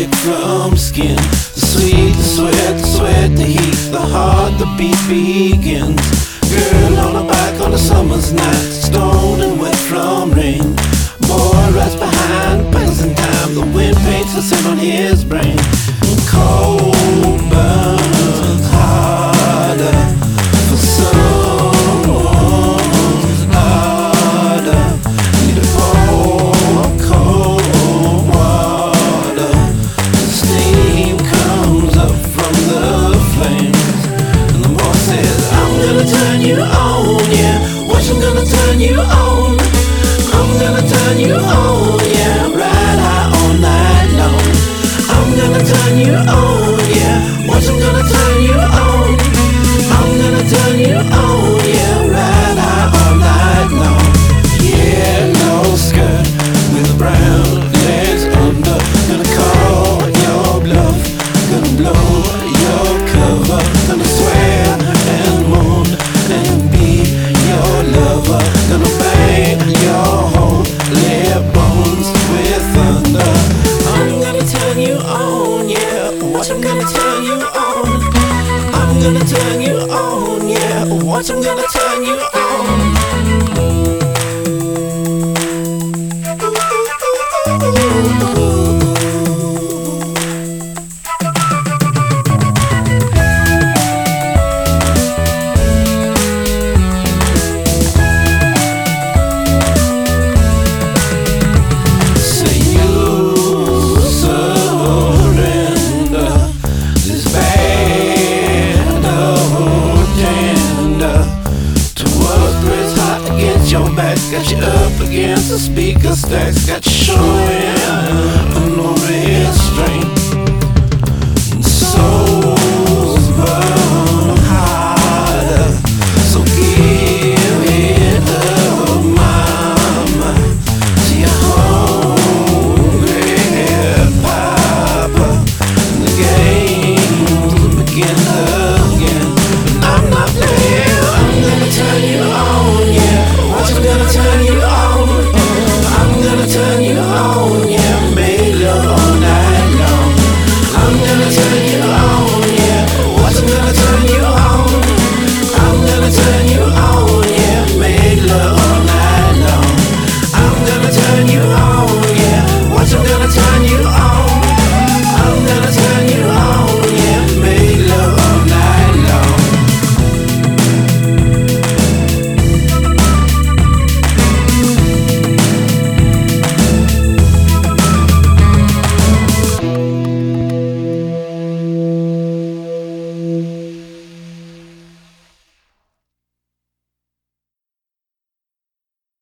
sick from skin. The sweet, the sweat, the sweat, the heat, the heart, the beat begins. Girl on a bike on a summer's night, stoned and wet from rain. Boy rides behind, pedals in time, the wind paints a sim on his brain. Cold burns harder for someone's harder. Need to pour cold water. The steam comes up from the flames, and the boy says, I'm gonna turn you on, yeah. Watch, I'm gonna turn you on. I'm gonna turn you on, yeah. Ride high all night long. I'm gonna turn you on, yeah. Watch, I'm gonna turn you on. I'm gonna turn you on, yeah. Ride high all night long. Yellow skirt with brown legs under. Gonna call your bluff. Gonna blow your cover. Gonna swear and moan and be your lover. Gonna bang your holy bones with thunder. I'm gonna turn you on, yeah. Watch, I'm gonna turn you on. I'm gonna turn you on, yeah. Watch, I'm gonna turn you on. Say you surrender this band of tender to what breaks hot against your back. Got you up against the speaker stacks. Got you showing no restraint.